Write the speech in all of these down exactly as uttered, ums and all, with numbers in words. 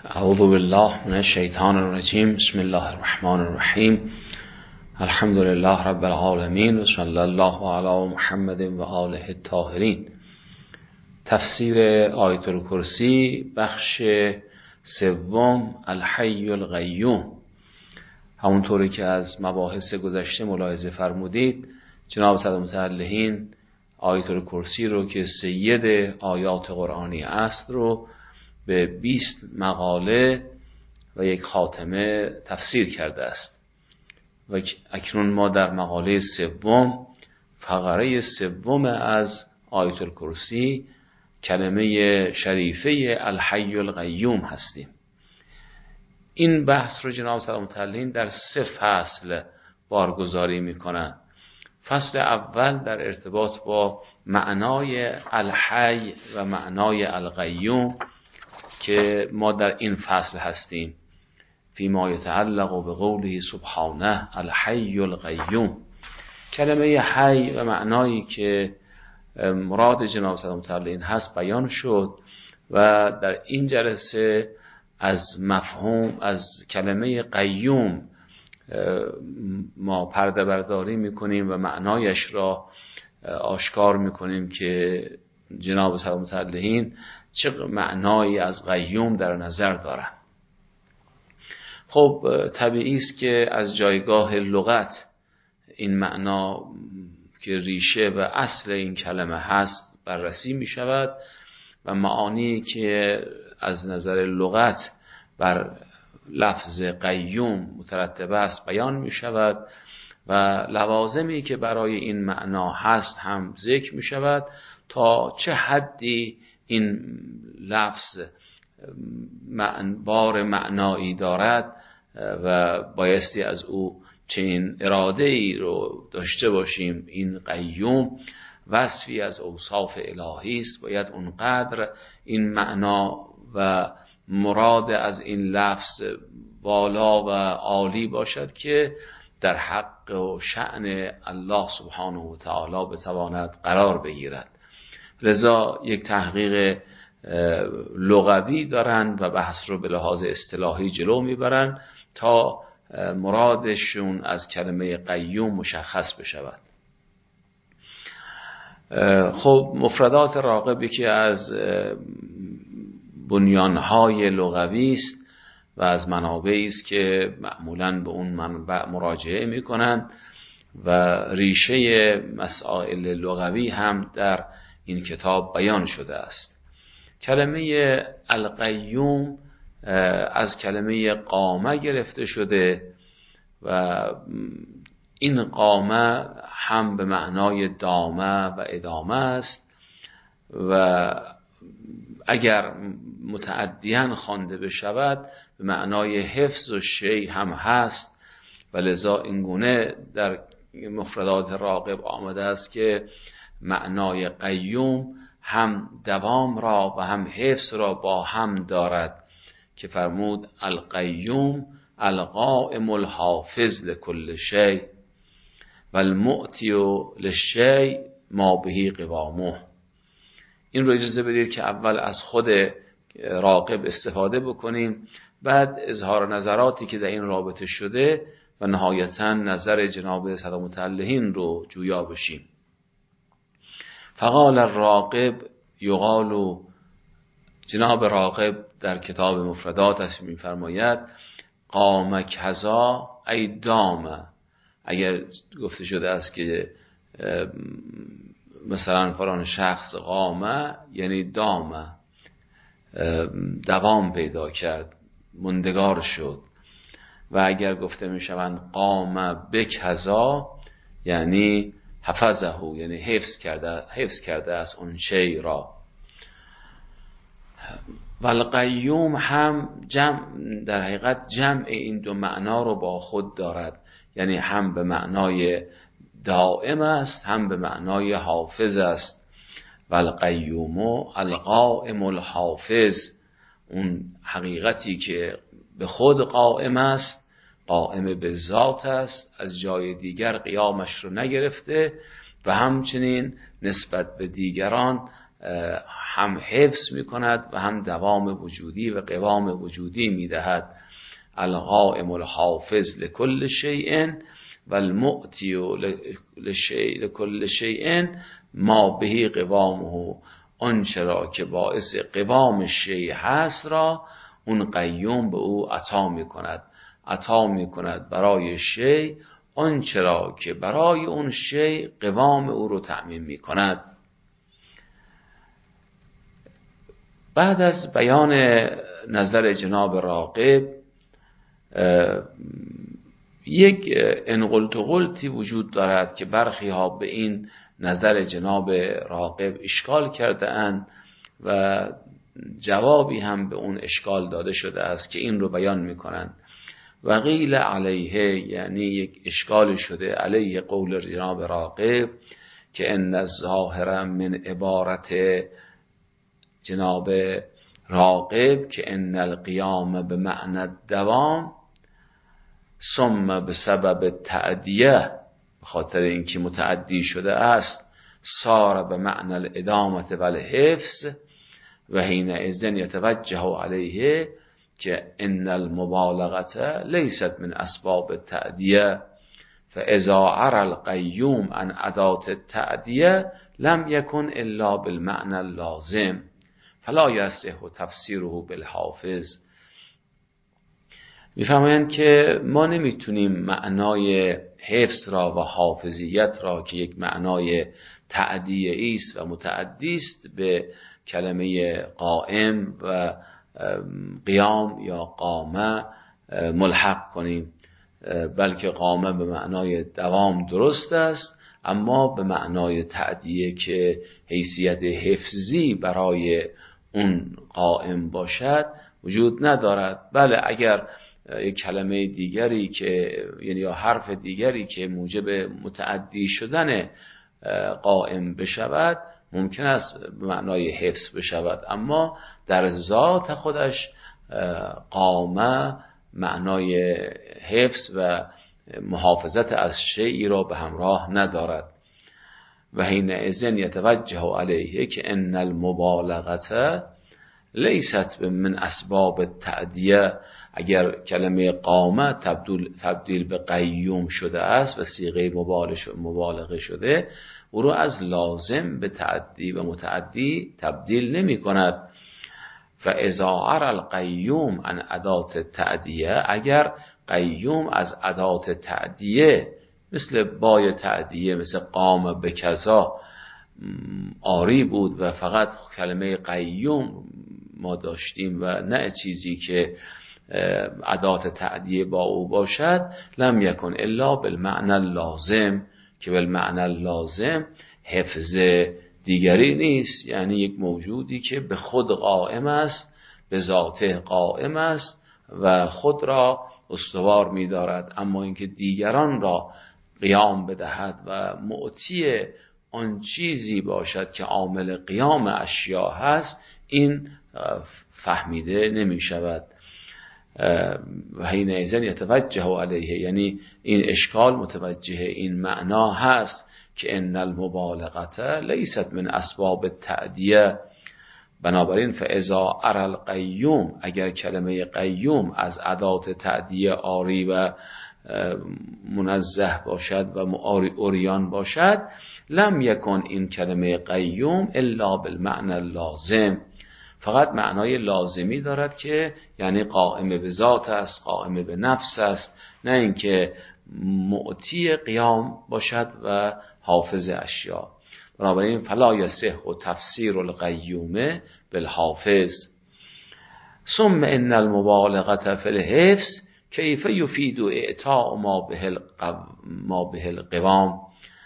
اعوذ بالله من الشیطان الرجیم. بسم الله الرحمن الرحیم. الحمد لله رب العالمین و صلی الله علی محمد و آله الطاهرین. تفسیر آیت الکرسی بخش سوم، الحی القیوم. همونطوری که از مباحث گذشته ملاحظه فرمودید، جناب سید متعلهین آیت الکرسی رو که سید آیات قرآنی است رو به بیست مقاله و یک خاتمه تفسیر کرده است و اکنون ما در مقاله سوم، فقره سوم از آیت الکرسی، کلمه شریفه الحی القیوم هستیم. این بحث رو جناب سید متعلهین در سه فصل بارگذاری میکنن. فصل اول در ارتباط با معنای الحی و معنای القیوم که ما در این فصل هستیم، فیما یتعلق به قوله سبحانه الحی القیوم. کلمه حی و معنایی که مراد جناب سید متعلهین هست بیان شد و در این جلسه از مفهوم از کلمه قیوم ما پرده برداری میکنیم و معنایش را آشکار میکنیم که جناب سید متعلهین چه معنایی از قیوم در نظر دارن. خب طبیعی است که از جایگاه لغت این معنا که ریشه و اصل این کلمه هست بررسی می شود و معانی که از نظر لغت بر لفظ قیوم مترتب است بیان می شود و لوازمی که برای این معنا هست هم ذکر می شود تا چه حدی این لفظ بار معنایی دارد و بایستی از او چنین اراده ای رو داشته باشیم. این قیوم وصفی از اوصاف الهی است، باید اونقدر این معنا و مراد از این لفظ والا و عالی باشد که در حق و شأن الله سبحانه و تعالی بتواند قرار بگیرد. لذا یک تحقیق لغوی دارن و بحث رو به لحاظ اصطلاحی جلو میبرن تا مرادشون از کلمه قیوم مشخص بشود. خب مفردات راغب که از بنیانهای لغوی است و از منابعی است که معمولاً به اون منبع مراجعه میکنند و ریشه مسائل لغوی هم در این کتاب بیان شده است. کلمه القیوم از کلمه قامه گرفته شده و این قامه هم به معنای دامه و ادامه است و اگر متعدیاً خوانده بشود به معنای حفظ و شیء هم هست و لذا این گونه در مفردات راغب آمده است که معنای قیوم هم دوام را و هم حفظ را با هم دارد که فرمود القیوم القائم الحافظ لكل شیء والمؤتی للشیء ما به قوامه. این رو اجازه بدید که اول از خود راغب استفاده بکنیم، بعد اظهار نظراتی که در این رابطه شده و نهایتاً نظر جناب سید متعلهین رو جویا بشیم. فقال الراغب یقال، جناب راغب در کتاب مفرداتش می‌فرماید قام کذا ای دام. اگر گفته شده است که مثلا فلان شخص قامه یعنی دامه، دوام پیدا کرد، مندگار شد. و اگر گفته میشوند قام بکذا یعنی حفظه، یعنی حفظ کرده حفظ کرده از اون شی را. والقیوم هم جمع، در حقیقت جمع این دو معنا رو با خود دارد، یعنی هم به معنای دائم است هم به معنای حافظ است. والقیوم القائم الحافظ، اون حقیقتی که به خود قائم است، قائم به ذات است، از جای دیگر قیامش رو نگرفته و همچنین نسبت به دیگران هم حفظ می کند و هم دوام وجودی و قوام وجودی می دهد. القائم الحافظ لكل شیء و المعطی لكل شیء ما به قوامه، آنچه را که باعث قوام شیء هست را اون قیوم به او عطا می کند. عطا می کند برای شیء آنچه را که برای اون شیء قوام او رو تأمین می کند. بعد از بیان نظر جناب راغب یک انقلت و قلتی وجود دارد که برخی ها به این نظر جناب راغب اشکال کرده اند و جوابی هم به اون اشکال داده شده است که این رو بیان می کنند. و قیل علیه، یعنی یک اشکال شده علیه قول جناب راغب که ان الظاهر من عبارت جناب راغب که ان القیام به معنی الدوام ثم به سبب تعدیه، به خاطر اینکه متعدی شده است، صار به معنی الادامه و الحفظ و حینئذ یتوجه علیه که ان المبالغه لیست من اسباب التعدیه فاذا عرى القیوم عن ادات التعدیه لم یکن الا بالمعنی اللازم فلا یصح تفسیره بالحافظ. میفرمایند که ما نمیتونیم معنای حفظ را و حافظیت را که یک معنای تعدیه است و متعدی است به کلمه قائم و قیام یا قامه ملحق کنیم، بلکه قامه به معنای دوام درست است، اما به معنای تعدیه که حیثیت حفظی برای اون قائم باشد وجود ندارد. بله اگر یک کلمه دیگری که یعنی یا حرف دیگری که موجب متعدی شدن قائم بشود ممکن است به معنای حفظ بشود، اما در ذات خودش قامه معنای حفظ و محافظت از شیئی را به همراه ندارد. و حینئذ یتوجه علیه که ان المبالغه لیست من اسباب التعدیه، اگر کلمه قامه تبدیل, تبدیل به قیوم شده است و صیغه مبالغه شده، او رو از لازم به تعدی و متعدی تبدیل نمی کند. فاذا عرى القیوم عن ادات تعدیه، اگر قیوم از ادات تعدیه مثل بای تعدیه مثل قام به کذا آری بود و فقط کلمه قیوم ما داشتیم و نه چیزی که ادات تعدیه با او باشد، لم یکن الا بالمعنی اللازم، که بالمعنی اللازم حفظ دیگری نیست، یعنی یک موجودی که به خود قائم است، به ذاته قائم است و خود را استوار می دارد، اما اینکه دیگران را قیام بدهد و معطی آن چیزی باشد که عامل قیام اشیا هست، این فهمیده نمی شود. و حینئذ یتوجه علیه، یعنی این اشکال متوجه این معنا هست که ان المبالغه لیست من اسباب التعدیه. بنابراین فاذا عرى القیوم، اگر کلمه قیوم از ادات تعدیه آری و منزه باشد و عریان باشد، لم یکن این کلمه قیوم الا بالمعنی اللازم، فقط معنای لازمی دارد که یعنی قائم به ذات است، قائم به نفس است، نه اینکه معطی قیام باشد و حافظ اشیا. بنابراین فلا یصح تفسیر القیوم بالحافظ. ثم ان المبالغه فی الحفظ کیف یفید اعطاء ما به القو... ما به القوام.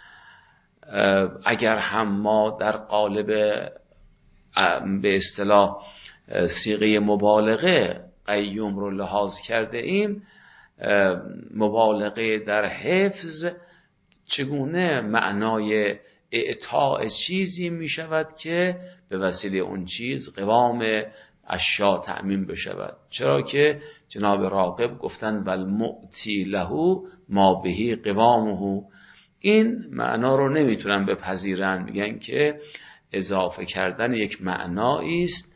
اگر هم ما در قالب به اصطلاح صیغه مبالغه قیوم رو لحاظ کرده ایم، مبالغه در حفظ چگونه معنای اعطاء چیزی می شود که به وسیله اون چیز قوام اشیا تأمین بشود؟ چرا که جناب راغب گفتند والمعطی له ما بهی قوامه، این معنا رو نمیتونن بپذیرن، میگن که اضافه کردن یک معنایی است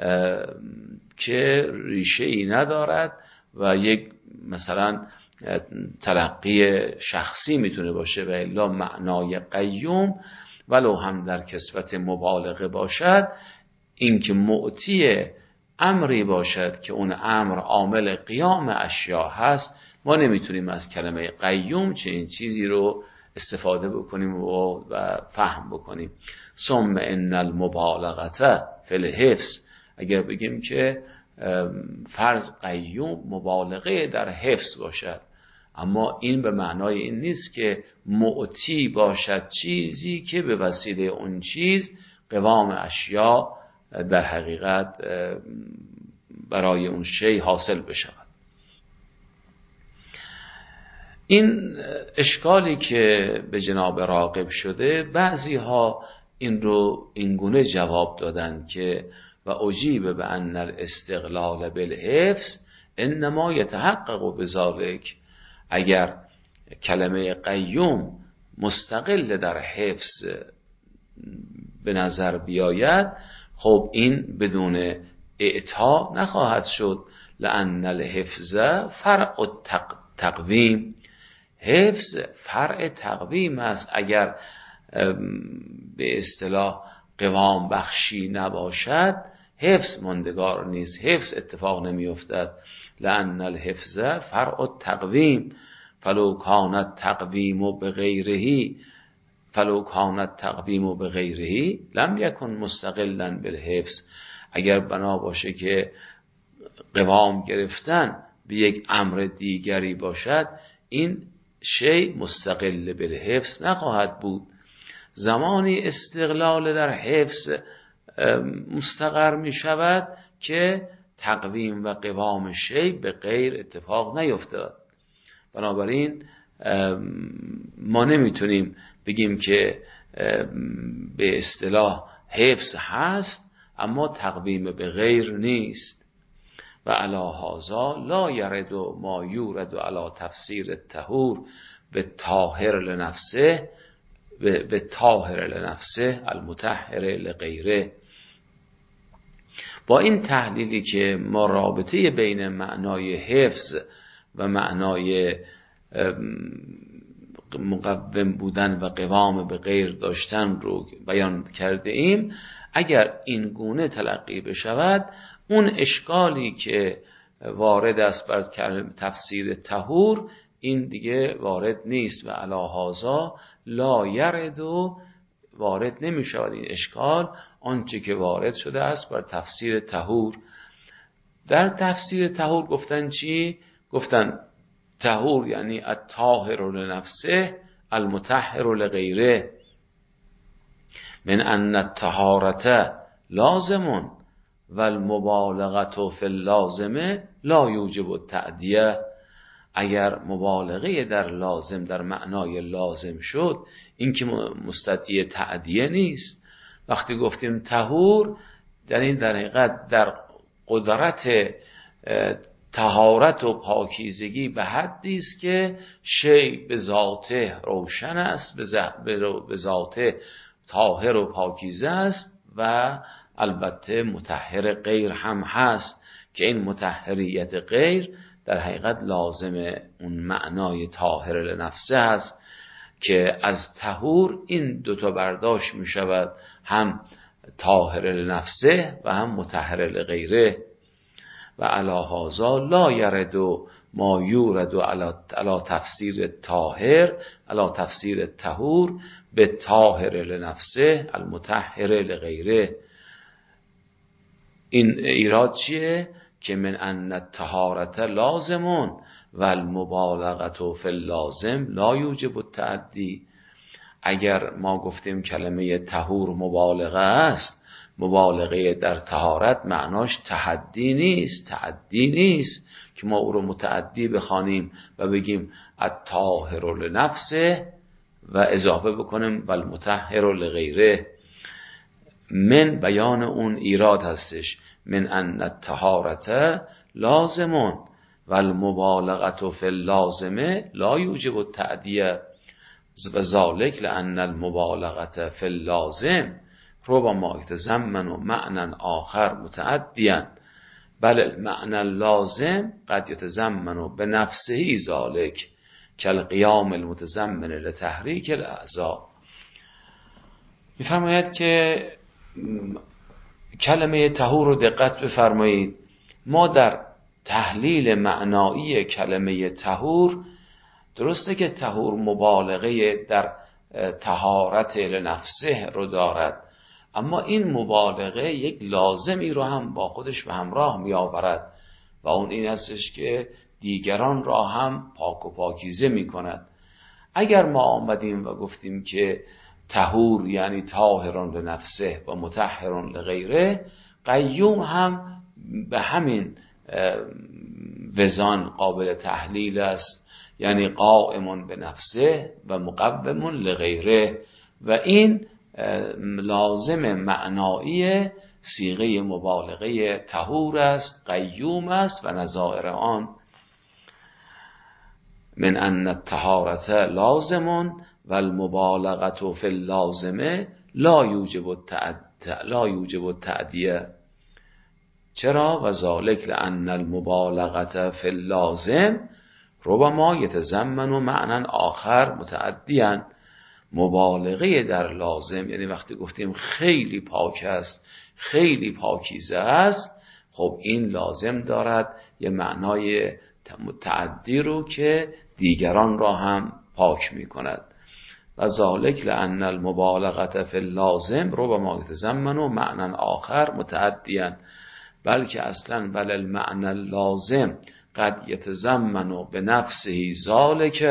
که ریشه ای ندارد و یک مثلا تلقی شخصی میتونه باشه، و الا معنای قیوم ولو هم در کسبت مبالغه باشد، این که معطی امری باشد که اون امر عامل قیام اشیا هست، ما نمیتونیم از کلمه قیوم چنین چیزی رو استفاده بکنیم و فهم بکنیم. ثم ان المبالغه فی الحفظ، اگر بگیم که فرض قیوم مبالغه در حفظ باشد، اما این به معنای این نیست که معطی باشد چیزی که به وسیله اون چیز قوام اشیا در حقیقت برای اون شی حاصل بشود. این اشکالی که به جناب راغب شده، بعضی ها این رو اینگونه جواب دادند که و اجیب به ان الاستقلال بالحفظ انما یتحقق بذلک، اگر کلمه قیوم مستقل در حفظ به نظر بیاید، خب این بدون اعطا نخواهد شد. لأن الحفظ فرع تقویم، حفظ فرع تقویم است. اگر به اصطلاح قوام بخشی نباشد، حفظ ماندگار نیست، حفظ اتفاق نمی افتد. لأن الحفظ فرع تقویم فلو کانت تقویم بغیره فلو کانت تقویم بغیره لم یکن مستقلا بالحفظ. اگر بنا باشه که قوام گرفتن به یک امر دیگری باشد، این شی مستقل بالحفظ نخواهد بود. زمانی استقلال در حفظ مستقر می شود که تقویم و قوام شی به غیر اتفاق نیفتد. بنابراین ما نمیتونیم بگیم که به اصطلاح حفظ هست اما تقویم به غیر نیست. و علی هذا لا یرد ما یورد علی تفسیر الطهور به طاهر لنفسه به طاهر لنفسه المطهر لغیره. با این تحلیلی که ما رابطه بین معنای حفظ و معنای مقوم بودن و قوام به غیر داشتن رو بیان کرده ایم، اگر این گونه تلقی بشود، اون اشکالی که وارد است بر تفسیر طهور این دیگه وارد نیست. و علی هذا لا یرد، و وارد نمی شود این اشکال آنچه که وارد شده است بر تفسیر طهور. در تفسیر طهور گفتن چی؟ گفتن طهور یعنی الطاهر لنفسه المطهر لغیره، من ان الطهارة لازم و المبالغة فی اللازم لا یوجب التعدیه. اگر مبالغه در لازم در معنای لازم شد، این که مستدعی تعدیه نیست. وقتی گفتیم طهور، در این در حقیقت در قدرت طهارت و پاکیزگی به حدی است که شی به ذاته روشن است، به ذاته طاهر و پاکیزه است، و البته مطهر غیر هم هست که این مطهریت غیر در حقیقت لازم اون معنای طاهر لنفسه هست که از طهور این دوتا برداشت می شود، هم طاهر لنفسه و هم مطهر لغیره. و علی هذا لا یرد ما یورد علی تفسیر طاهر علی تفسیر طهور به طاهر لنفسه المطهر لغیره. این ایراد چیه؟ که من ان الطهارة لازمون و المبالغة فی اللازم لا یوجب التعدی. اگر ما گفتیم کلمه طهور مبالغه است، مبالغه در طهارت معناش تحدی نیست، تعدی نیست که ما او رو متعدی بخوانیم و بگیم الطاهر لنفسه و اضافه بکنیم و المطهر لغیره. من بیان اون ایراد هستش، من ان الطهارة لازمون و المبالغة فی اللازم لا یوجب التعدیه و ذالک لان المبالغة فی اللازم ربما یتضمن معنی آخر متعدیا بل المعنی اللازم قد یتضمن بنفسه ذلك کالقیام المتضمن لتحریک الاعضاء. میفرماید که کلمه طهور رو دقت بفرمایید. ما در تحلیل معنایی کلمه طهور، درسته که طهور مبالغه در طهارت لنفسه رو دارد، اما این مبالغه یک لازمی رو هم با خودش به همراه می آورد و اون این هستش که دیگران را هم پاک و پاکیزه می کند. اگر ما آمدیم و گفتیم که طهور یعنی طاهران لنفسه و مطهران لغیره، قیوم هم به همین وزان قابل تحلیل است، یعنی قائم به نفسه و مقوم لغیره، و این لازم معنایی صیغه مبالغه طهور است، قیوم است و نظائر آن. من ان الطهارت لازم و المبالغه فی اللازمه لا یوجب التعدیه لا یوجب التعدیه. چرا؟ و ذالک لان المبالغه فی اللازم ربما یتضمن معنی آخر متعدیا. مبالغه در لازم یعنی وقتی گفتیم خیلی پاک است، خیلی پاکیزه است، خب این لازم دارد یه معنای متعدی رو که دیگران را هم پاک می کند. و ذالک لان المبالغه فی اللازم ربما یتضمن معنی آخر متعدیا، بلکه اصلا بل المعنی اللازم قد یتضمن بنفسه ذالک،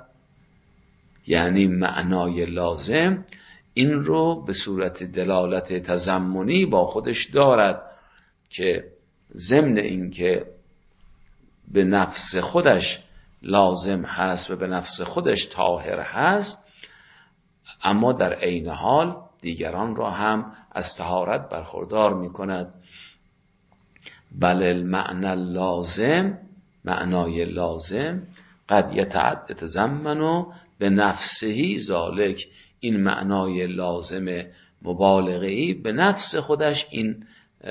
یعنی معنای لازم این رو به صورت دلالت تضمنی با خودش دارد که ضمن این که به نفس خودش لازم هست و به نفس خودش طاهر هست، اما در عین حال دیگران را هم از طهارت برخوردار می کند. بل المعنی لازم، معنای لازم قد یتضمن به نفسه ذالک، این معنای لازم مبالغه‌ای به نفس خودش این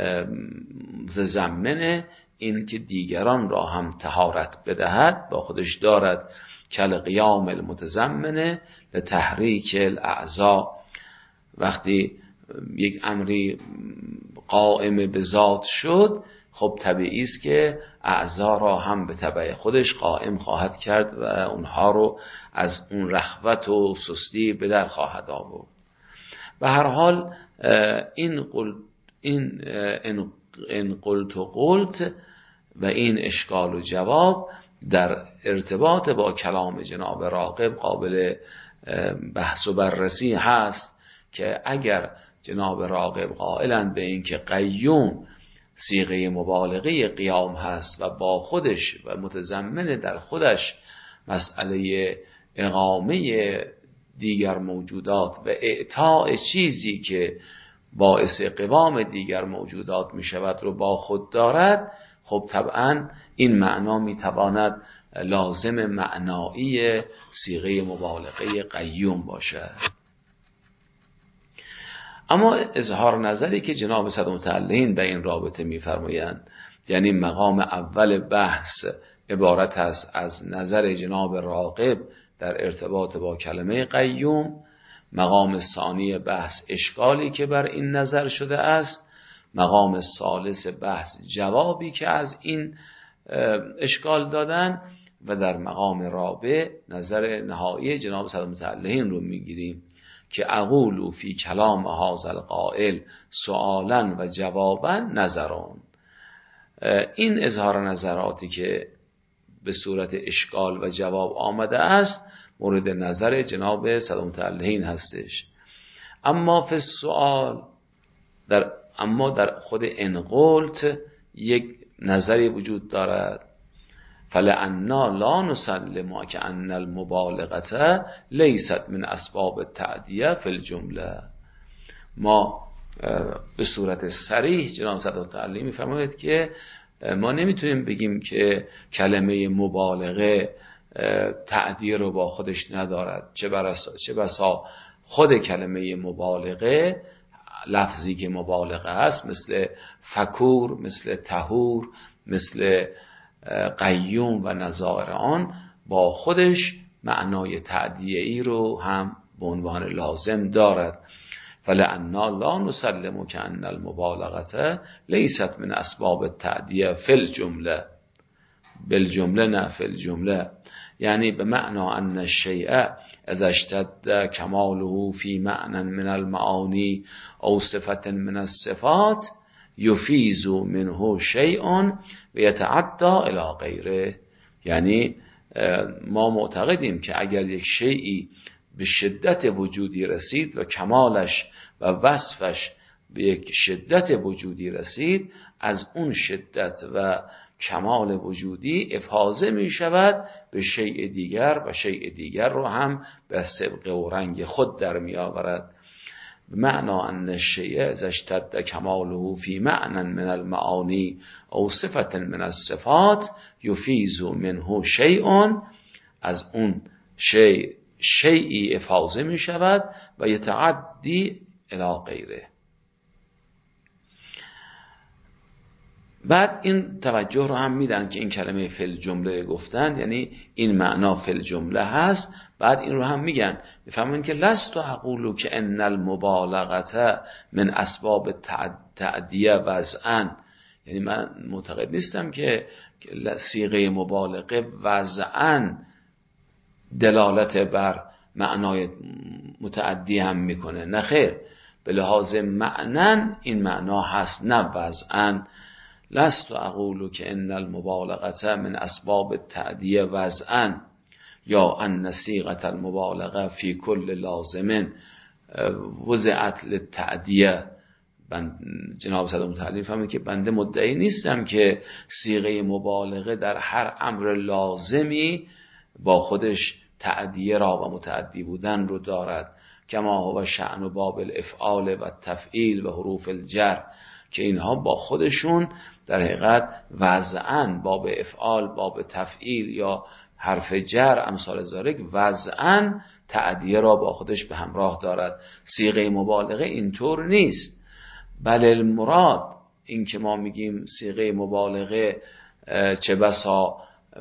متضمن این که دیگران را هم طهارت بدهد با خودش دارد. کل قیام المتضمن لتحریک الاعضاء، وقتی یک امری قائم به ذات شد، خب طبیعی است که اعضا را هم به تبع خودش قائم خواهد کرد و اونها رو از اون رخوت و سستی به در خواهد آورد. به هر حال این قل این این قلت و قلت و این اشکال و جواب در ارتباط با کلام جناب راغب قابل بحث و بررسی هست که اگر جناب راغب قائلند به این که قیوم صیغه مبالغه قیام هست و با خودش و متضمن در خودش مسئله اقامه دیگر موجودات و اعطاء چیزی که باعث قوام دیگر موجودات می شود رو با خود دارد، خب طبعا این معنا می تواند لازم معنایی صیغه مبالغه قیوم باشد. اما اظهار نظری که جناب صدرمتعلین در این رابطه می‌فرمایند، یعنی مقام اول بحث عبارت است از نظر جناب راغب در ارتباط با کلمه قیوم، مقام ثانی بحث اشکالی که بر این نظر شده است، مقام ثالث بحث جوابی که از این اشکال دادن، و در مقام رابع نظر نهایی جناب صدرمتعلین رو می‌گیریم که اقول فی کلام هذا القائل سؤالا و جوابا نظرون. این اظهار نظراتی که به صورت اشکال و جواب آمده است مورد نظر جناب صدرمتعلین هستش. اما فی السؤال در اما در خود انقلت یک نظری وجود دارد، فلعنا لا نسلم که ان المبالغه لیست من اسباب التعدیه فی الجمله. ما به صورت صریح جناب صدرمتعلین میفرماید که ما نمیتونیم بگیم که کلمه مبالغه تعدیه رو با خودش ندارد، چه بسا خود کلمه مبالغه لفظی که مبالغه است، مثل فکور، مثل طهور، مثل قیوم و نظائر آن، با خودش معنای تعدیه ای رو هم به عنوان لازم دارد. فلعنا لا نسلم که ان المبالغه لیست من اسباب التعدیه فی الجمله، بالجمله نه فی الجمله، یعنی به معنی ان الشیء اذا اشتد کماله فی معنی من المعانی او صفت من الصفات یفیز منه شیء و یتعدى الی غیره. یعنی ما معتقدیم که اگر یک شیئی به شدت وجودی رسید و کمالش و وصفش به یک شدت وجودی رسید، از اون شدت و کمال وجودی افاضه می شود به شیء دیگر و شیء دیگر رو هم به سبق و رنگ خود در می آورد. بمعنى ان الشیء اذا اشتد کماله فی معنی من المعانی او صفت من الصفات یفیز منه شیء، از اون شیء شیئی افاضه می شود و یتعدی الی غیره. بعد این توجه رو هم میدن که این کلمه فی الجمله گفتن یعنی این معنا فی الجمله هست. بعد این رو هم میگن، میفهمن که لست اقول که ان المبالغه من اسباب تعدیه وضعا، یعنی من معتقد نیستم که صیغه مبالغه وضعا دلالت بر معنای متعدی هم میکنه، نه خیر، به لحاظ معنن این معنا هست، نه وضعا. لست اقول که ان المبالغه من اسباب التعدیه وضعا یا ان صیغه المبالغه فی کل لازم وضعت للتعدیه. جناب صدر متعلی فهمه که بنده مدعی نیستم که صیغه مبالغه در هر امر لازمی با خودش تعدیه را و متعدی بودن رو دارد، کما هو شأن و باب الافعال و تفعیل و حروف الجر، که اینها با خودشون در حقیقت وضعاً باب افعال، باب تفعیل یا حرف جر امثال ذالک وضعاً تعدیه را با خودش به همراه دارد. صیغه مبالغه اینطور نیست، بل المراد این که ما میگیم صیغه مبالغه چه بسا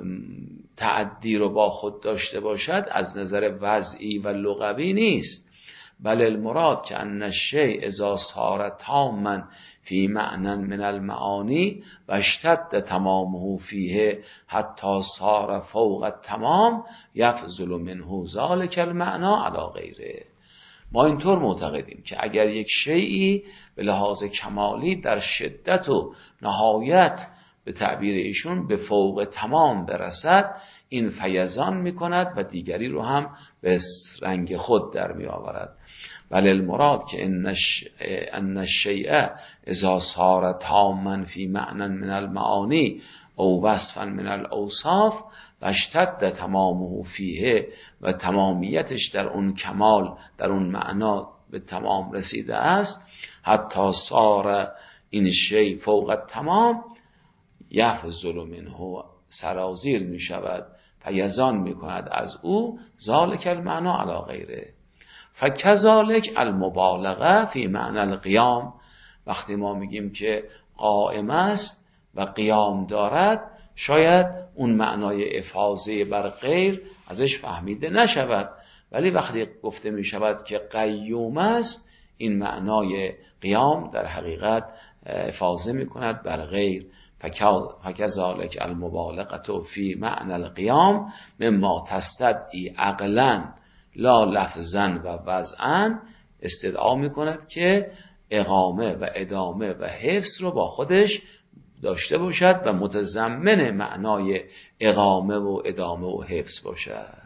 تعدی رو با خود داشته باشد از نظر وضعی و لغوی نیست، بل المراد که ان الشیء اذا صار تاما فی معنی من المعانی و اشتد تمامه فیه حتی صار فوق التمام یفضل منه ذلک المعنی علی غیره. ما اینطور معتقدیم که اگر یک شیئی به لحاظ کمالی در شدت و نهایت به تعبیر ایشون به فوق تمام برسد، این فیضان میکند و دیگری رو هم به رنگ خود در می آورد. بل المراد که ان الشیء اذا صار تاما فی معنی من المعانی او وصفا من الاوصاف و اشتد تمامه فیه و تمامیتش در اون کمال در اون معنا به تمام رسیده است، حتی صار این شیء فوق التمام یفضل منه سرازیر می شود، فیضان می کند از او ذالک المعنی علی غیره. فکذالک المبالغه فی معنی القیام، وقتی ما میگیم که قائم است و قیام دارد، شاید اون معنای افاضه بر غیر ازش فهمیده نشود، ولی وقتی گفته می شود که قیوم است، این معنای قیام در حقیقت افاضه می کند بر غیر. فکذالک المبالغه فی معنی القیام مما تستدعی عقلا لا لفظا و وضعا، استدعا می کند که اقامه و ادامه و حفظ رو با خودش داشته باشد و متضمن معنای اقامه و ادامه و حفظ باشد.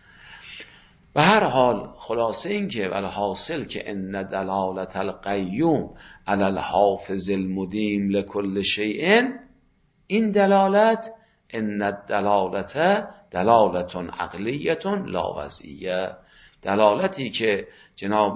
به هر حال خلاصه این که والحاصل که ان دلالت القیوم علی الحافظ المدیم لکل شیء، این دلالت ان الدلالت دلالت عقلیت لا وضعیه، دلالتی که جناب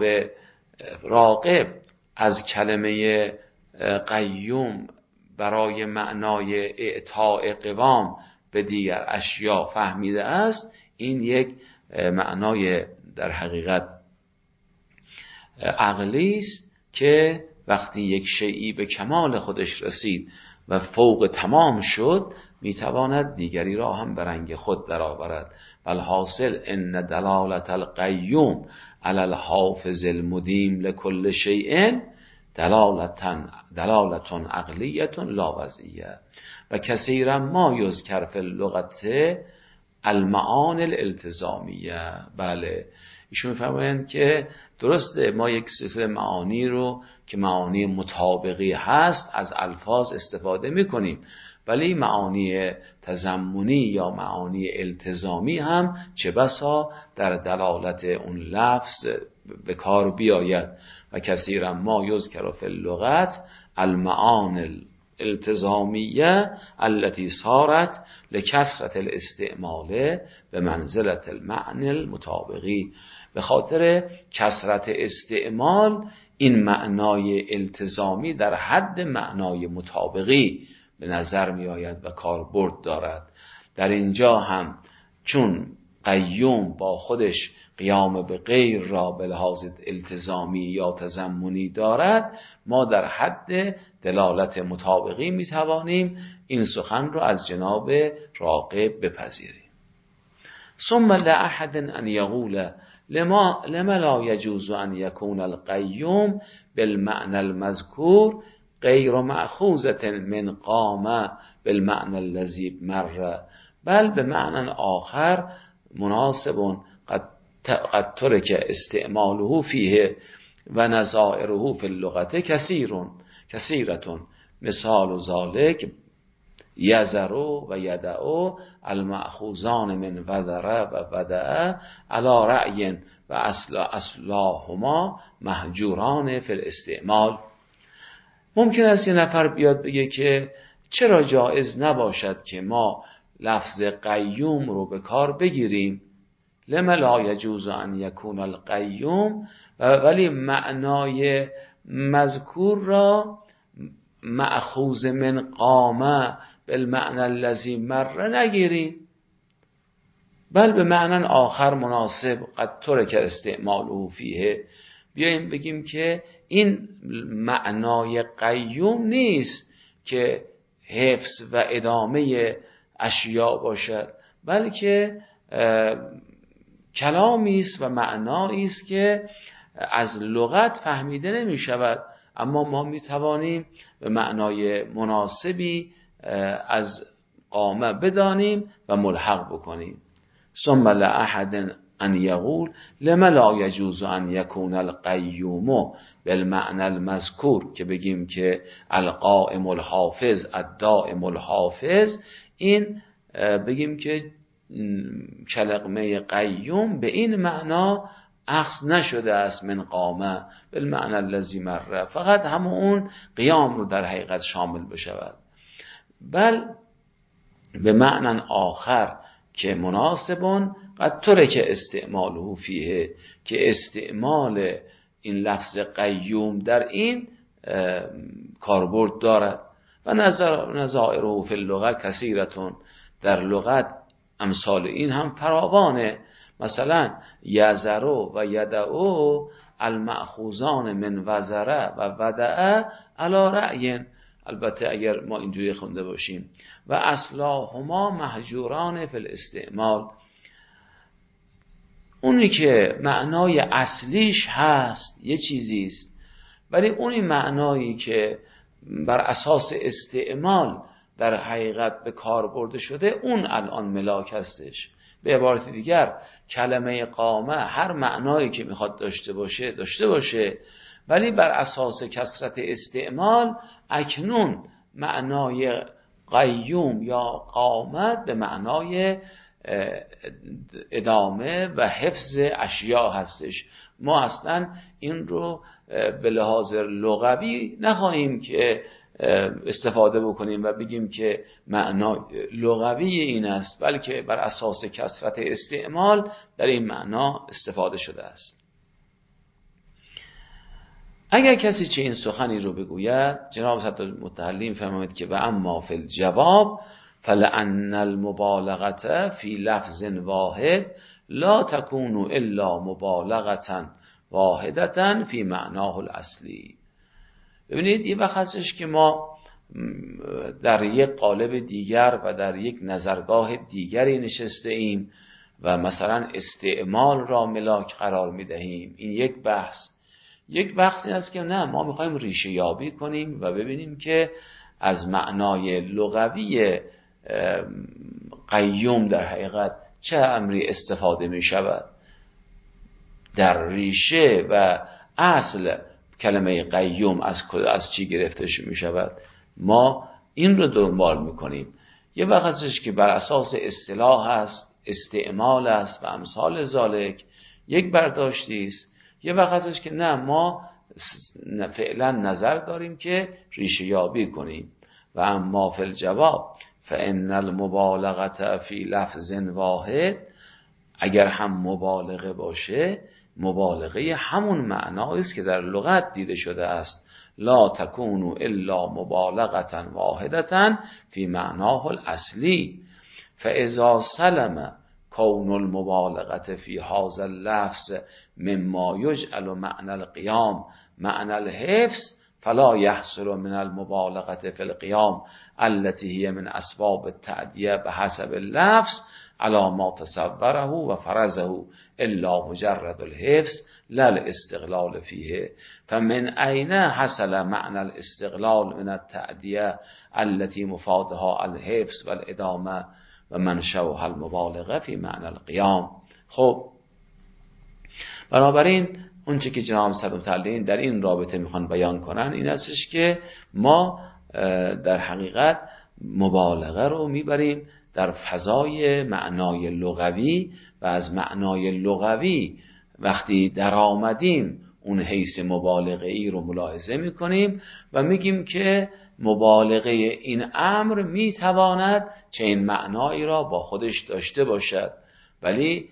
راغب از کلمه قیوم برای معنای اعطاء قوام به دیگر اشیا فهمیده است، این یک معنای در حقیقت عقلی است که وقتی یک شیئی به کمال خودش رسید و فوق تمام شد میتواند دیگری را هم به رنگ خود درآورد. بل حاصل ان دلالت القیوم علی الحافظ المدیم لکل شیء دلالتن دلالتون عقلیتون لا وضعیه و کثیرا ما یذکر فی اللغت المعانی الالتزامیه. بله ایشون می‌فرمایند که درسته ما یک سلسله معانی رو که معانی مطابقی هست از الفاظ استفاده می‌کنیم، ولی معانی تضمنی یا معانی التزامی هم چه بسا در دلالت اون لفظ به کار بیاید. و کثیرا ما یذکر فی اللغت المعانی الالتزامیه التي صارت لکثرة الاستعمال به منزلة المعنی المطابقی. به خاطر کثرت استعمال این معنای التزامی در حد معنای مطابقی به نظر می آید و کاربرد دارد. در اینجا هم چون قیوم با خودش قیام به غیر را به لحاظ التزامی یا تضمنی دارد، ما در حد دلالت مطابقی می توانیم این سخن را از جناب راغب بپذیریم. ثم لأحد ان یقول لما لما لا يجوز ان يكون القیوم بالمعنى المذکور غیر مأخوذة من قام بالمعنى الذي مر بل بمعنى آخر مناسب قد قد ترك استعماله فيه و نظائره في اللغة كثير كثيرة. مثال ذلك یذر و یدع المأخوذان من وذر و ودع على رأی و اصل اصلاهما مهجوران فی الاستعمال. ممکن است یه نفر بیاد بگه که چرا جایز نباشد که ما لفظ قیوم رو به کار بگیریم، لما لا یجوز ان یکون القیوم، و ولی معنای مذکور را مأخوذ من قامه بالمعنى الذی مر نگیریم، بل به معنی آخر مناسب قد ترک استعماله فیه. بیاییم بگیم که این معنای قیوم نیست که حفظ و ادامه اشیاء باشد، بلکه کلامی است و معنایی است که از لغت فهمیده نمی شود، اما ما می توانیم به معنای مناسبی از قامه بدانیم و ملحق بکنیم. ثم لأحد ان یقول لما لا یجوز ان یکون القیوم بالمعنى المذکور، که بگیم که القائم الحافظ الدائم الحافظ، این بگیم که کلمه قیوم به این معنا اخذ نشده است من قامه بالمعنى الذی مر، فقط همون اون قیام رو در حقیقت شامل بشود، بل به معنی آخر که مناسبون قد ترک استعماله فیه، که استعمال این لفظ قیوم در این کاربرد دارد. و نظر نظائره فی اللغه کثیرتون، در لغت امثال این هم فراوانه. مثلا یذر و یدع المأخوذان من وزر و ودع علی رأی، البته اگر ما اینجوری خونده باشیم، و اصلاهما مهجوران فی الاستعمال، اونی که معنای اصلیش هست یه چیزی است، ولی اونی معنایی که بر اساس استعمال در حقیقت به کار برده شده اون الان ملاک هستش. به عبارت دیگر کلمه قامه هر معنایی که میخواد داشته باشه داشته باشه، ولی بر اساس کثرت استعمال اکنون معنای قیوم یا قامت به معنای ادامه و حفظ اشیاء هستش. ما اصلا این رو به لحاظ لغوی نخواهیم که استفاده بکنیم و بگیم که معنای لغوی این است، بلکه بر اساس کثرت استعمال در این معنا استفاده شده است. اگر کسی چه این سخنی رو بگوید، جناب صدرالمتعلی فرماید که و اما فی الجواب فلأن المبالغه فی لفظ واحد لا تكون الا مبالغه واحدة فی معناه الاصلی. ببینید یه وقت هستش که ما در یک قالب دیگر و در یک نظرگاه دیگری نشسته ایم و مثلا استعمال را ملاک قرار میدهیم. این یک بحث. یک بحث این است که نه، ما میخوایم ریشه یابی کنیم و ببینیم که از معنای لغوی قیوم در حقیقت چه امری استفاده می شود. در ریشه و اصل کلمه قیوم از از چی گرفته می شود. ما این رو دنبال می کنیم. یه وقت هستش که بر اساس اصطلاح است، استعمال است و امثال ذالک یک برداشتی است. یه وقت هستش که نه، ما فعلا نظر داریم که ریشه یابی کنیم. و اما فی الجواب فان المبالغه فی لفظ واحد، اگر هم مبالغه باشه، مبالغه همون معنایی است که در لغت دیده شده است. لا تکون الا مبالغه واحده فی معناه الاصلی. فاذا سلم کون المبالغه فی هذا اللفظ مما یجعل معنى القیام معنى الحفظ فلا يحصل من المبالغه فی القیام التي هي من اسباب التعدیه بحسب اللفظ على ما تصوره و فرضه الا مجرد الحفظ لا الاستقلال فيه. فمن اين حصل معنى الاستقلال من التعدیه التي مفادها الحفظ والادامه و منشأها المبالغه فی معنى القیام. خب بنابراین اون چه که جناب صدومتعلین در این رابطه میخوان بیان کنن این استش که ما در حقیقت مبالغه رو میبریم در فضای معنای لغوی و از معنای لغوی وقتی در آمدیم اون حیث مبالغه ای رو ملاحظه میکنیم و میگیم که مبالغه این امر میتواند چنین معنایی را با خودش داشته باشد، ولی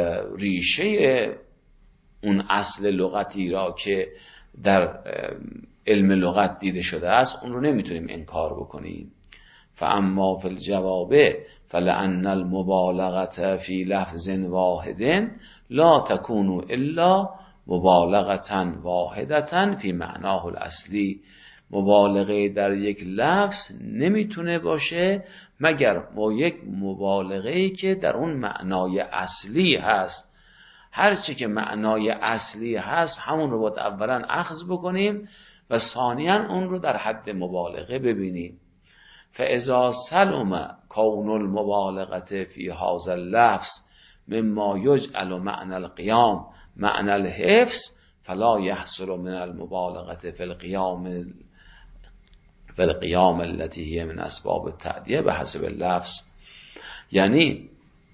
ریشه اون اصل لغتی را که در علم لغت دیده شده است اون رو نمیتونیم انکار بکنیم. فاما فی الجواب فلان المبالغه فی لفظ واحد لا تكون الا مبالغه واحده فی معناه الاصلی. مبالغه در یک لفظ نمیتونه باشه مگر با یک مبالغه‌ای که در اون معنای اصلی هست. هر چی که معنای اصلی هست همون رو باید اولا اخذ بکنیم و ثانیاً اون رو در حد مبالغه ببینیم. فاذا سلم کون المبالغه فی هذا اللفظ مما یجعل معنى القیام معنى الحفظ فلا يحصل من المبالغه فی القیام فی القیام التي هي من اسباب التعدیه بحسب اللفظ. یعنی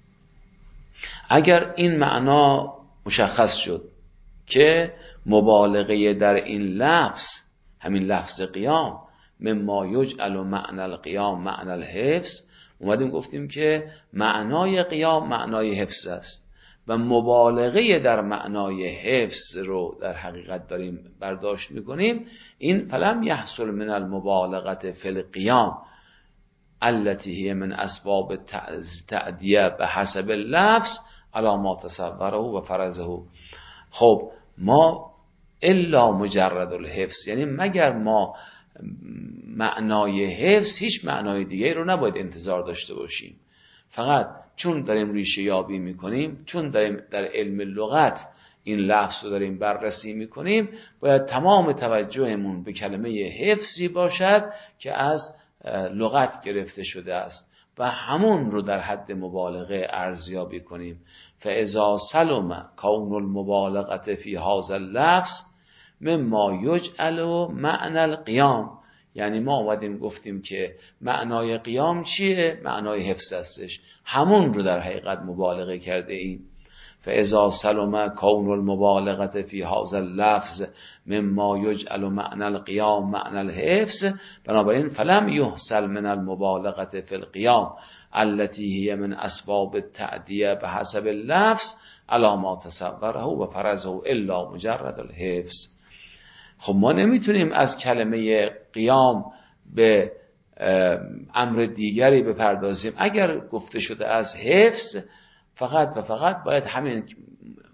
اگر این معنا مشخص شد که مبالغه در این لفظ، همین لفظ قیام، مما یجعل معنى القیام معنى الحفظ، اومدیم گفتیم که معنای قیام معنای حفظ است و مبالغه در معنای حفظ رو در حقیقت داریم برداشت میکنیم. این فلم یحصل من المبالغه فی القیام التي هي من اسباب التعدیه بحسب اللفظ على ما تصوره و فرضه. خب ما الا مجرد الحفظ، یعنی مگر ما معنای حفظ، هیچ معنای دیگه رو نباید انتظار داشته باشیم. فقط چون داریم ریشه یابی میکنیم، چون داریم در علم لغت این لفظ رو داریم بررسی میکنیم، باید تمام توجهمون به کلمه حفظی باشد که از لغت گرفته شده است و همون رو در حد مبالغه ارزیابی کنیم. فاذا سلم کون المبالغه فی هذا اللفظ مما یجعل معنى القیام، یعنی ما اومدیم گفتیم که معنای قیام چیه؟ معنای حفظ هستش، همون رو در حقیقت مبالغه کرده ایم. فاذا سلم کون المبالغه فی هذا اللفظ مما یجعل معنى القیام معنى الحفظ، بنابراین فلم یحصل من المبالغه فی القیام التي هي من اسباب التعدیه بحسب اللفظ على ما تصوره و فرضه الا مجرد الحفظ. خب ما نمیتونیم از کلمه قیام به امر دیگری بپردازیم. اگر گفته شده از حفظ، فقط و فقط باید همین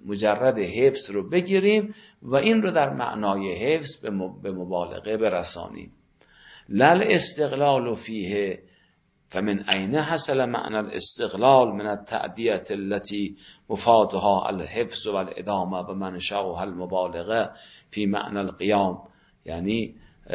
مجرد حفظ رو بگیریم و این رو در معنای حفظ به مبالغه برسانیم. لل استقلال فیه فمن أين حصل معنى الاستقلال من التعدية التي مفادها الحفظ والإدامة و منشأها المبالغه فی معنى القیام. یعنی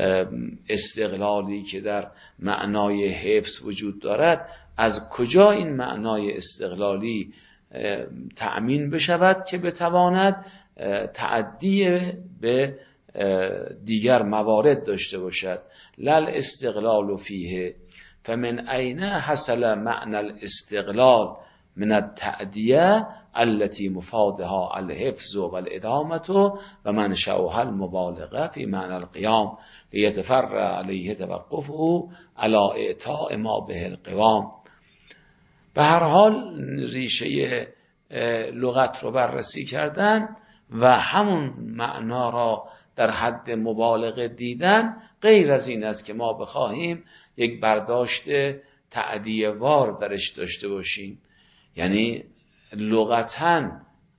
استقلالی که در معنای حفظ وجود دارد، از کجا این معنای استقلالی تأمین بشود که بتواند تعدی به دیگر موارد داشته باشد. لل استقلال فیه فمن أين حصل معنى الاستقلال من التعدیه التي مفادها الحفظ والإدامة و منشأها المبالغه فی معنى القیام لیتفرع علیه توقفه علی اعطاء ما به القوام. به هر حال ریشه لغت رو بررسی کردن و همون معنا را در حد مبالغه دیدن غیر از این است که ما بخواهیم یک برداشت تعدیه وار درش داشته باشیم، یعنی لغتاً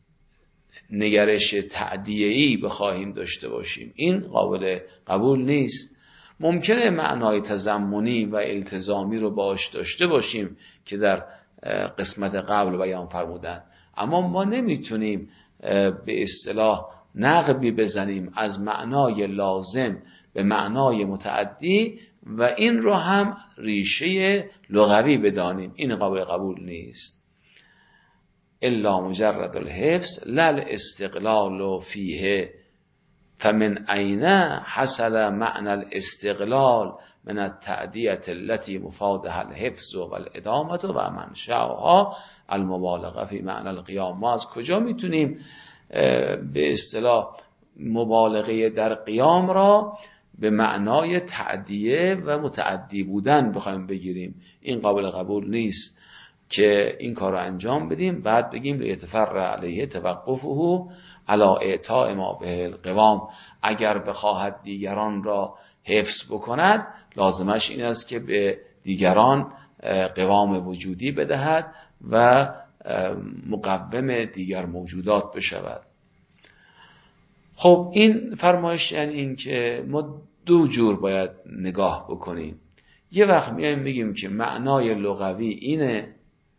نگرش تعدیه‌ای بخواهیم داشته باشیم. این قابل قبول نیست. ممکنه معنای تضمنی و التزامی رو باش داشته باشیم که در قسمت قبل بیان فرمودن، اما ما نمیتونیم به اصطلاح نقبی بزنیم از معنای لازم به معنای متعدی و این رو هم ریشه لغوی بدانیم. این قابل قبول نیست. الا مجرد الحفظ لل استقلال فیه فمن أين حصل معنى الاستقلال من التعدیه التي مفادها الحفظ والإدامة و منشأها المبالغه فی معنى القیام. ما از کجا میتونیم به اصطلاح مبالغه در قیام را به معنای تعدیه و متعدی بودن بخوایم بگیریم؟ این قابل قبول نیست که این کار رو انجام بدیم بعد بگیم لیتفرع علیه توقفه علی اعطاء ما به القوام. اگر بخواهد دیگران را حفظ بکند لازمش این است که به دیگران قوام وجودی بدهد و مقوم دیگر موجودات بشود. خب این فرمایش یعنی این که ما دو جور باید نگاه بکنیم. یه وقت میایم میگیم که معنای لغوی اینه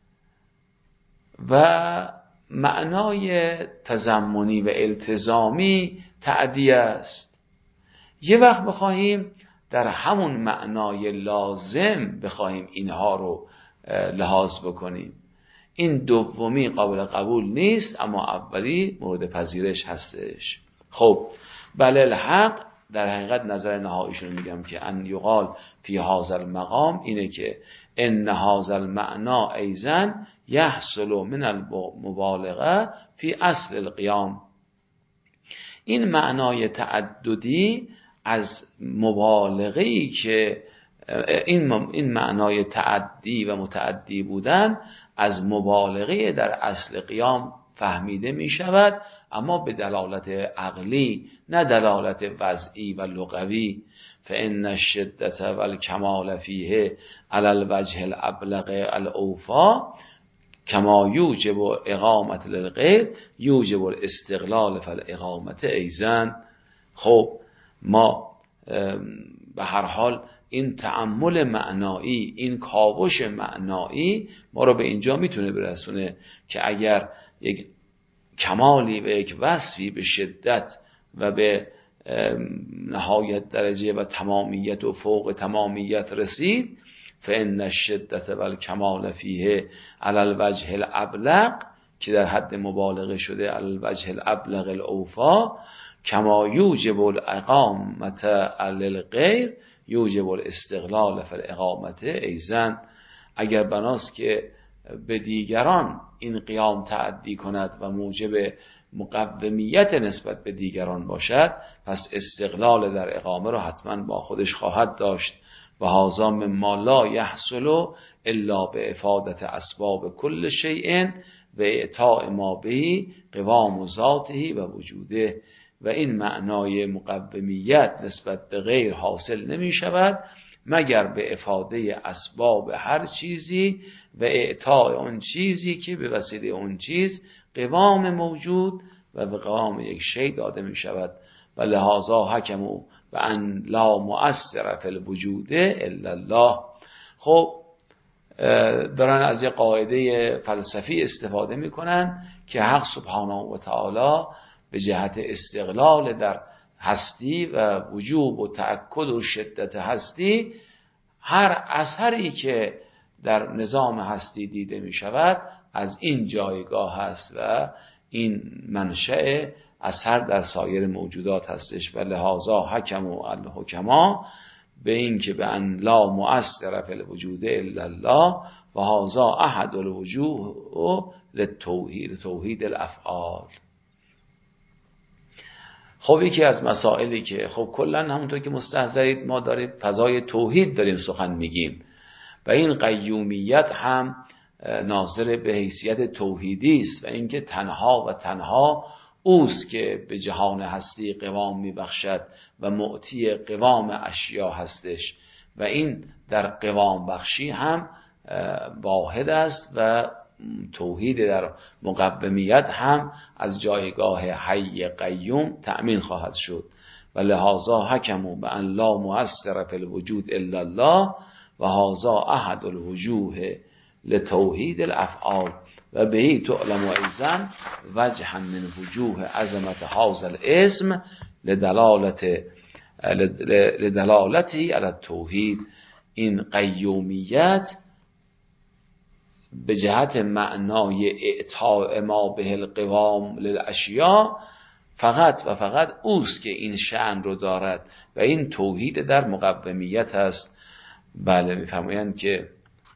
و معنای تضمنی و التزامی تعدیه است. یه وقت بخواهیم در همون معنای لازم بخواهیم اینها رو لحاظ بکنیم. این دومی قابل قبول نیست، اما اولی مورد پذیرش هستش. خب بله الحق، در حقیقت نظر نهاییشون میگم که ان یقال فی هذا المقام اینه که ان هذا المعنى ایضا یحصل من المبالغه فی اصل القیام. این معنای تعددی از مبالغه‌ای که این این معنای تعدی و متعدی بودن از مبالغه در اصل قیام فهمیده می شود، اما به دلالت عقلی نه دلالت وضعی و لغوی. فإن الشدة والکمال فیه علی الوجه الابلغ الاوفا کما یوجب اقامت للغیر یوجب الاستقلال فالاقامت ایضا. خب ما به هر حال این تأمل معنایی، این کاوش معنایی ما رو به اینجا میتونه برسونه که اگر یک کمالی و یک وصفی به شدت و به نهایت درجه و تمامیت و فوق تمامیت رسید، فإن الشدة والکمال فیه علی الوجه الابلغ، که در حد مبالغه شده علی الوجه الابلغ الاوفا، کما یوجب الاقامت للغیر یوجب الاستقلال فالاقامت ایضا. اگر بناست که به دیگران این قیام تعدی کند و موجب مقومیت نسبت به دیگران باشد، پس استقلال در اقامه را حتما با خودش خواهد داشت. و هذا مما لا یحصل الا به افادت اسباب کل شیء و اعطاء ما به قوام ذاته و وجوده. و این معنای مقومیت نسبت به غیر حاصل نمی شود مگر به افاده اسباب هر چیزی و اعطای اون چیزی که به وسیله اون چیز قوام موجود و به قوام یک شی داده می شود. و لحاظا حکموا و ان لا مؤثر فی الوجود الا الله. خب دارن از یه قاعده فلسفی استفاده میکنن که حق سبحانه و تعالی به جهت استقلال در هستی و وجوب و تأکد و شدت هستی، هر اثری که در نظام هستی دیده می شود از این جایگاه هست و این منشأ اثر در سایر موجودات هستش. و لحاظا حکم و الحکما به این که به ان لا مؤثر فی الوجود الا الله و هذا احد الوجوه للتوحید، توحید الافعال. خب یکی از مسائلی که خب کلا همونطور که مستحضرید ما داریم فضای توحید داریم سخن میگیم و این قیومیت هم ناظر به حیثیت توحیدی است و اینکه تنها و تنها اوست که به جهان هستی قوام میبخشد و معطی قوام اشیا هستش و این در قوام بخشی هم واحد است و توحید در مقومیت هم از جایگاه حی قیوم تأمین خواهد شد. و لحاظا حکموا بان لا مؤثر فی الوجود الا الله و هذا احد الوجوه لتوحید الافعال و بهی تعلم ایضا وجها من وجوه عظمت هذا الاسم لدلالت لدلالته علی التوحید. این قیومیت به جهت معنای اعطاء ما به القوام للاشیاء فقط و فقط اوست که این شأن رو دارد و این توحید در مقومیت است. بله میفرمایند که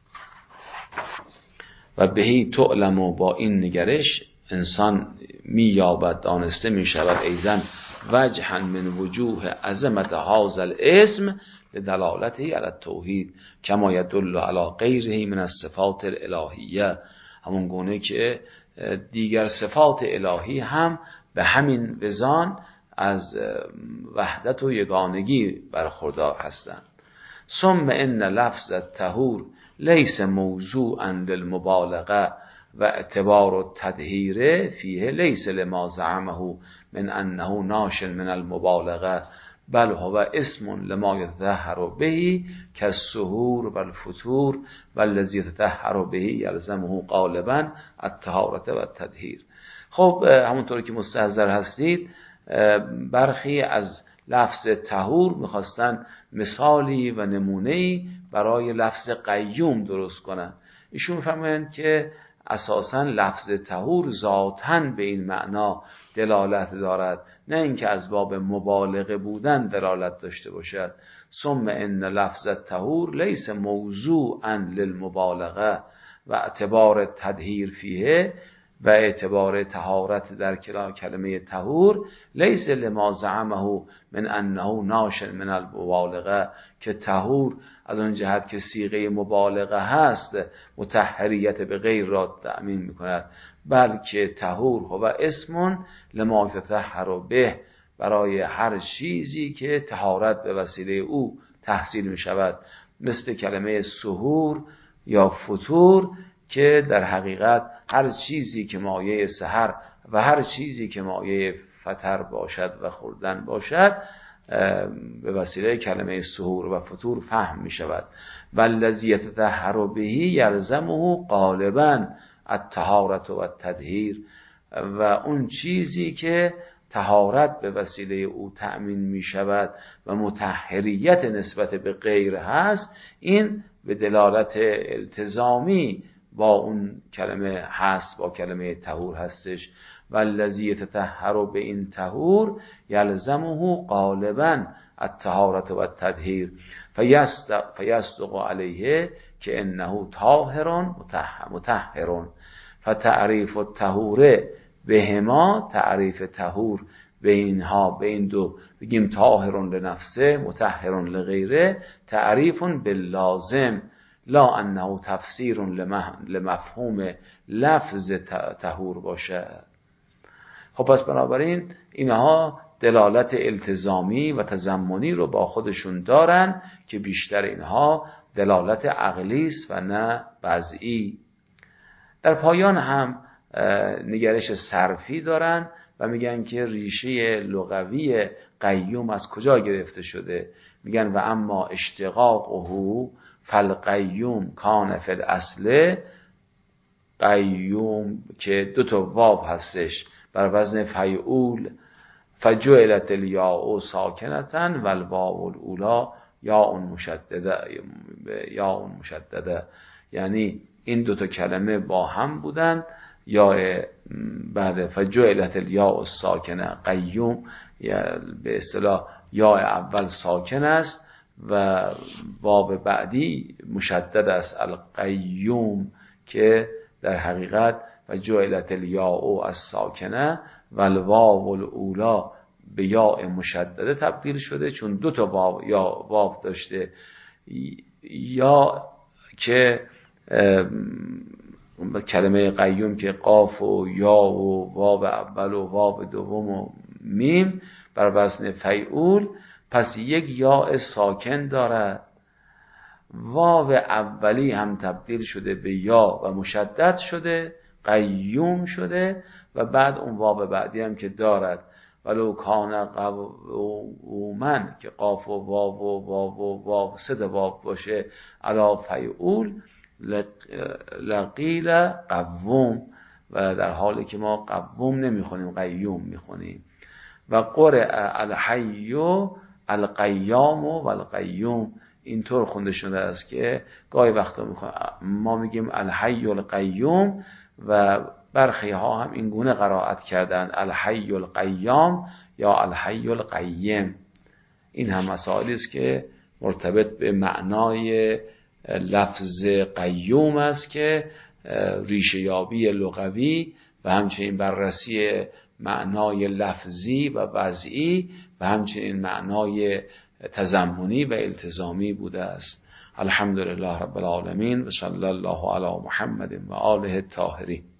و بهی تعلم و با این نگرش انسان مییابد دانسته میشود ایضا وجها من وجوه عظمت هذا الاسم لدلالته علی التوحید کما یدل علی غیره من الصفات الالهیه، همون گونه که دیگر صفات الهی هم به همین وزان از وحدت و یگانگی برخوردار هستند. ثم ان لفظ الطهور لیس موضوعا للمبالغه و اعتبار التطهیر فیه لیس لما زعمه من انه ناش من المبالغه بل هو اسم لما یتطهر به کالسحور و الفطور والذی یتطهر به یلزمه غالبا الطهارة و التطهیر. خب همونطور که مستحضر هستید برخی از لفظ طهور میخواستن مثالی و نمونه‌ای برای لفظ قیوم درست کنن. ایشون فرمایند که اساساً لفظ طهور ذاتاً به این معنا دلالت دارد، نه اینکه از باب مبالغه بودن دلالت داشته باشد. ثم ان لفظ الطهور لیس موضوعا للمبالغه و اعتبار تطهیر فیه و اعتبار طهارت در کلمه طهور لیس لما زعمه من انه ناش من المبالغه، که طهور از اون جهت که صیغه مبالغه هست مطهریت به غیر را تأمین میکند، بلکه طهور هو اسم لما یتطهر به، برای هر چیزی که طهارت به وسیله او تحصیل می شود، مثل کلمه سحور یا فطور که در حقیقت هر چیزی که مایه سحر و هر چیزی که مایه فطر باشد و خوردن باشد به وسیله کلمه سحور و فطور فهم می شود. والذی یتطهر به یلزمه غالبا الطهارة و التطهیر، و اون چیزی که طهارت به وسیله او تأمین می شود و مطهریت نسبت به غیر هست، این به دلالت التزامی با اون کلمه هست، با کلمه طهور هستش. والذی یتطهر به این طهور یلزمه غالبا الطهارة و التطهیر فیصدق علیه که انه طاهر مطهر. فتعریف الطهور بهما، تعریف طهور به اینها، به این دو بگیم طاهر لنفسه مطهر لغیره، تعریف باللازم لا انه تفسیر لمفهوم لفظ طهور باشد. خب پس بنابراین اینها دلالت التزامی و تضمنی رو با خودشون دارن که بیشتر اینها دلالت عقلی است و نه وضعی. در پایان هم نگرش صرفی دارن و میگن که ریشه لغوی قیوم از کجا گرفته شده. میگن و اما اشتقاقه فالقیوم کان فی الاصل، قیوم که دو تا واو هستش بر وزن فیعول، فجعلت الیاء ساکنة و الواو الاولی یاء مشدده یاء مشدده، یعنی این دو تا کلمه با هم بودن، یا بعد فجعلت الیاء ساکنه قیوم، یا به اصطلاح یا اول ساکن است و واو بعدی مشدد است القیوم، که در حقیقت فجعلت الیاء از ساکنه و الواو الاولی به یاء مشدده تبدیل شده، چون دو تا واو یا واو داشته، یا که کلمه قیوم که قاف و یا و واو اول و واو دوم و میم بر وزن فیعول، پس یک یاء ساکن دارد. واو اولی هم تبدیل شده به یا و مشدد شده، قیوم شده، و بعد اون واو بعدی هم که دارد ولو کان قوما که قاف و واو و واو و واو سه واو باشه علی فیعول لقیل قوم، و در حالی که ما قوم نمیخونیم قیوم میخونیم. و قرئ الحی القیام و القیوم، اینطور خونده شده است که گاهی وقتا میخونیم ما میگیم الحی القیوم و برخی ها هم این گونه قرائت کردن الحی القیام یا الحی القیم. این هم مسائلی است که مرتبط به معنای لفظ قیوم است که ریشه یابی لغوی و همچنین بررسی معنای لفظی و وضعی و همچنین معنای تضمنی و التزامی بوده است. الحمدلله رب العالمین و صلی الله علی محمد و آله الطاهرین.